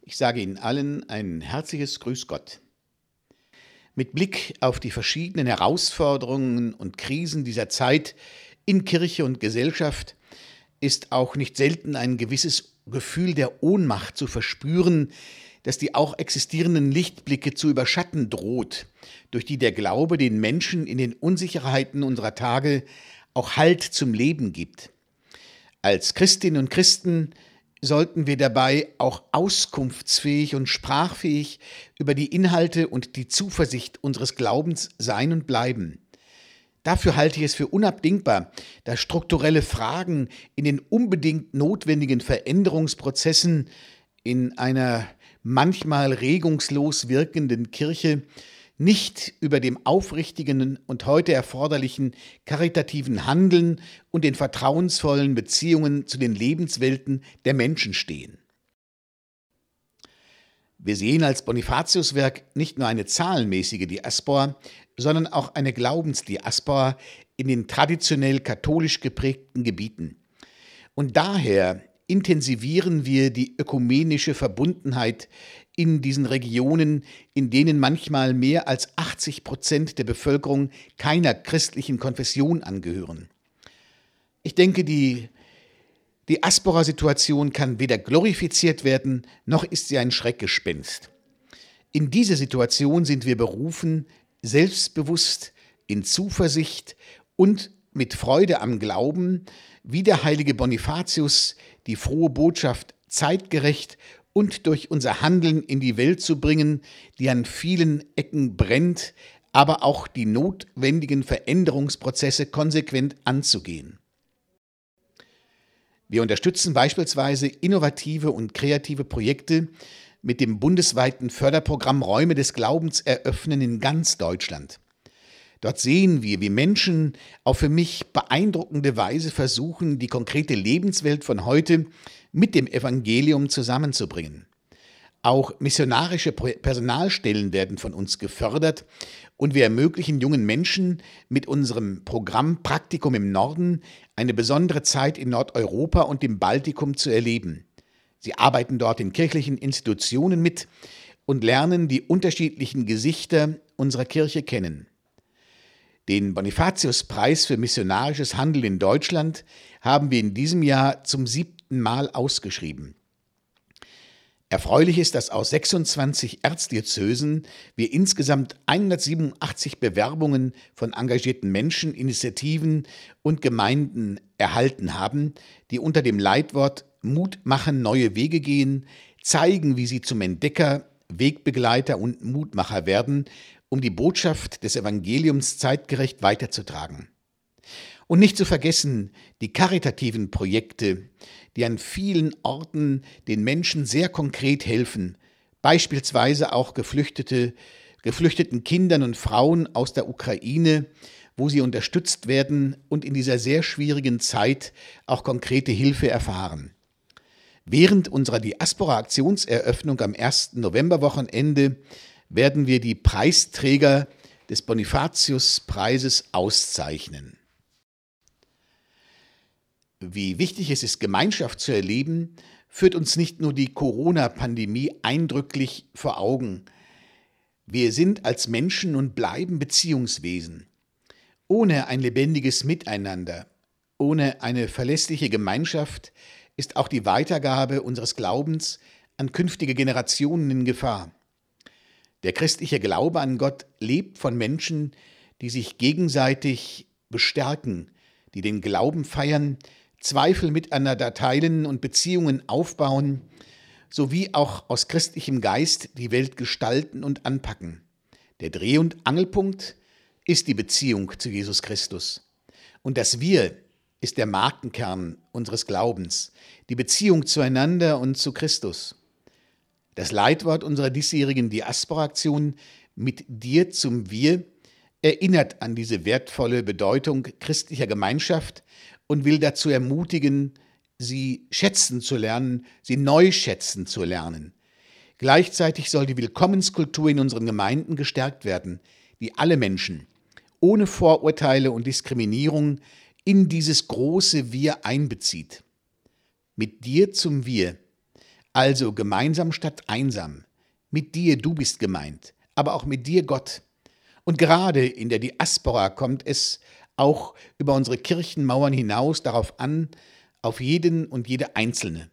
Ich sage Ihnen allen ein herzliches Grüß Gott. Mit Blick auf die verschiedenen Herausforderungen und Krisen dieser Zeit in Kirche und Gesellschaft ist auch nicht selten ein gewisses Gefühl der Ohnmacht zu verspüren, das die auch existierenden Lichtblicke zu überschatten droht, durch die der Glaube den Menschen in den Unsicherheiten unserer Tage auch Halt zum Leben gibt. Als Christinnen und Christen sollten wir dabei auch auskunftsfähig und sprachfähig über die Inhalte und die Zuversicht unseres Glaubens sein und bleiben. Dafür halte ich es für unabdingbar, dass strukturelle Fragen in den unbedingt notwendigen Veränderungsprozessen in einer manchmal regungslos wirkenden Kirche nicht über dem aufrichtigen und heute erforderlichen karitativen Handeln und den vertrauensvollen Beziehungen zu den Lebenswelten der Menschen stehen. Wir sehen als Bonifatiuswerk nicht nur eine zahlenmäßige Diaspora, sondern auch eine Glaubensdiaspora in den traditionell katholisch geprägten Gebieten. Und daher intensivieren wir die ökumenische Verbundenheit in diesen Regionen, in denen manchmal mehr als 80% der Bevölkerung keiner christlichen Konfession angehören. Ich denke, die Diaspora-Situation kann weder glorifiziert werden, noch ist sie ein Schreckgespenst. In diese Situation sind wir berufen, selbstbewusst, in Zuversicht und mit Freude am Glauben, wie der heilige Bonifatius, die frohe Botschaft zeitgerecht und durch unser Handeln in die Welt zu bringen, die an vielen Ecken brennt, aber auch die notwendigen Veränderungsprozesse konsequent anzugehen. Wir unterstützen beispielsweise innovative und kreative Projekte mit dem bundesweiten Förderprogramm Räume des Glaubens eröffnen in ganz Deutschland. Dort sehen wir, wie Menschen auf für mich beeindruckende Weise versuchen, die konkrete Lebenswelt von heute mit dem Evangelium zusammenzubringen. Auch missionarische Personalstellen werden von uns gefördert und wir ermöglichen jungen Menschen mit unserem Programm Praktikum im Norden eine besondere Zeit in Nordeuropa und dem Baltikum zu erleben. Sie arbeiten dort in kirchlichen Institutionen mit und lernen die unterschiedlichen Gesichter unserer Kirche kennen. Den Bonifatius-Preis für missionarisches Handeln in Deutschland haben wir in diesem Jahr zum 7. Mal ausgeschrieben. Erfreulich ist, dass aus 26 Erzdiözesen wir insgesamt 187 Bewerbungen von engagierten Menschen, Initiativen und Gemeinden erhalten haben, die unter dem Leitwort Mut machen, neue Wege gehen, zeigen, wie sie zum Entdecker, Wegbegleiter und Mutmacher werden, um die Botschaft des Evangeliums zeitgerecht weiterzutragen. Und nicht zu vergessen die karitativen Projekte, die an vielen Orten den Menschen sehr konkret helfen, beispielsweise auch geflüchteten Kindern und Frauen aus der Ukraine, wo sie unterstützt werden und in dieser sehr schwierigen Zeit auch konkrete Hilfe erfahren. Während unserer Diaspora-Aktionseröffnung am 1. Novemberwochenende werden wir die Preisträger des Bonifatius-Preises auszeichnen. Wie wichtig es ist, Gemeinschaft zu erleben, führt uns nicht nur die Corona-Pandemie eindrücklich vor Augen. Wir sind als Menschen und bleiben Beziehungswesen. Ohne ein lebendiges Miteinander, ohne eine verlässliche Gemeinschaft ist auch die Weitergabe unseres Glaubens an künftige Generationen in Gefahr. Der christliche Glaube an Gott lebt von Menschen, die sich gegenseitig bestärken, die den Glauben feiern, Zweifel miteinander teilen und Beziehungen aufbauen, sowie auch aus christlichem Geist die Welt gestalten und anpacken. Der Dreh- und Angelpunkt ist die Beziehung zu Jesus Christus. Und das Wir ist der Markenkern unseres Glaubens, die Beziehung zueinander und zu Christus. Das Leitwort unserer diesjährigen Diaspora-Aktion mit dir zum Wir erinnert an diese wertvolle Bedeutung christlicher Gemeinschaft und will dazu ermutigen, sie schätzen zu lernen, sie neu schätzen zu lernen. Gleichzeitig soll die Willkommenskultur in unseren Gemeinden gestärkt werden, die alle Menschen ohne Vorurteile und Diskriminierung in dieses große Wir einbezieht. Mit dir zum Wir. Also gemeinsam statt einsam. Mit dir, du bist gemeint, aber auch mit dir, Gott. Und gerade in der Diaspora kommt es auch über unsere Kirchenmauern hinaus darauf an, auf jeden und jede Einzelne.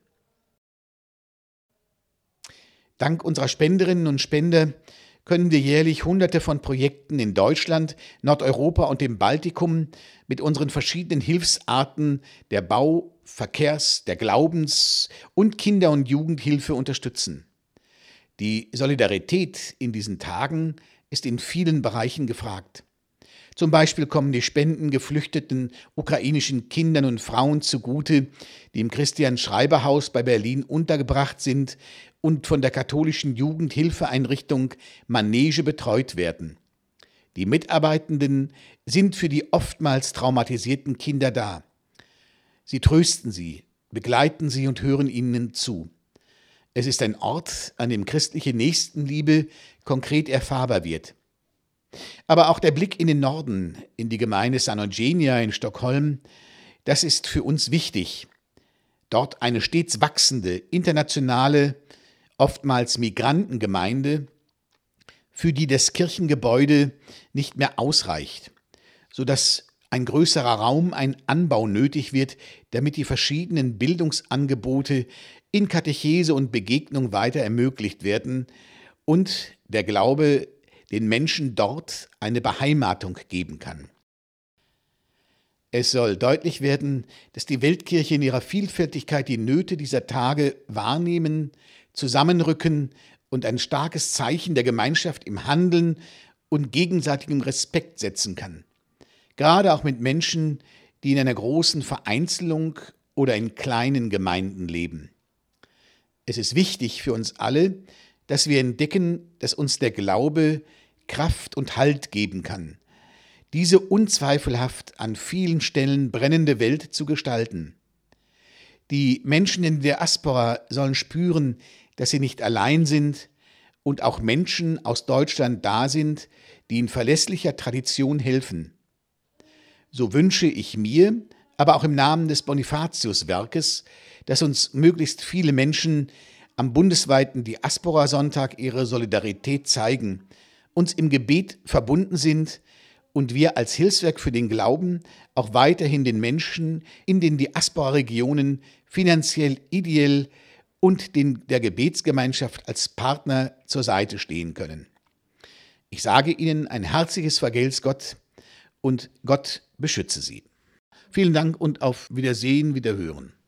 Dank unserer Spenderinnen und Spender können wir jährlich Hunderte von Projekten in Deutschland, Nordeuropa und dem Baltikum mit unseren verschiedenen Hilfsarten der Bau-, Verkehrs-, der Glaubens- und Kinder- und Jugendhilfe unterstützen. Die Solidarität in diesen Tagen ist in vielen Bereichen gefragt. Zum Beispiel kommen die Spenden geflüchteten ukrainischen Kindern und Frauen zugute, die im Christian-Schreiber-Haus bei Berlin untergebracht sind und von der katholischen Jugendhilfeeinrichtung Manege betreut werden. Die Mitarbeitenden sind für die oftmals traumatisierten Kinder da. Sie trösten sie, begleiten sie und hören ihnen zu. Es ist ein Ort, an dem christliche Nächstenliebe konkret erfahrbar wird. Aber auch der Blick in den Norden, in die Gemeinde San Eugenia in Stockholm, das ist für uns wichtig. Dort eine stets wachsende, internationale, oftmals Migrantengemeinde, für die das Kirchengebäude nicht mehr ausreicht, sodass ein größerer Raum, ein Anbau nötig wird, damit die verschiedenen Bildungsangebote in Katechese und Begegnung weiter ermöglicht werden und der Glaube den Menschen dort eine Beheimatung geben kann. Es soll deutlich werden, dass die Weltkirche in ihrer Vielfältigkeit die Nöte dieser Tage wahrnehmen, zusammenrücken und ein starkes Zeichen der Gemeinschaft im Handeln und gegenseitigem Respekt setzen kann. Gerade auch mit Menschen, die in einer großen Vereinzelung oder in kleinen Gemeinden leben. Es ist wichtig für uns alle, dass wir entdecken, dass uns der Glaube Kraft und Halt geben kann, diese unzweifelhaft an vielen Stellen brennende Welt zu gestalten. Die Menschen in der Diaspora sollen spüren, dass sie nicht allein sind und auch Menschen aus Deutschland da sind, die in verlässlicher Tradition helfen. So wünsche ich mir, aber auch im Namen des Bonifatius-Werkes, dass uns möglichst viele Menschen am bundesweiten Diaspora-Sonntag ihre Solidarität zeigen, uns im Gebet verbunden sind und wir als Hilfswerk für den Glauben auch weiterhin den Menschen in den Diaspora-Regionen finanziell, ideell und der Gebetsgemeinschaft als Partner zur Seite stehen können. Ich sage Ihnen ein herzliches Vergelt's Gott und Gott beschütze Sie. Vielen Dank und auf Wiedersehen, Wiederhören.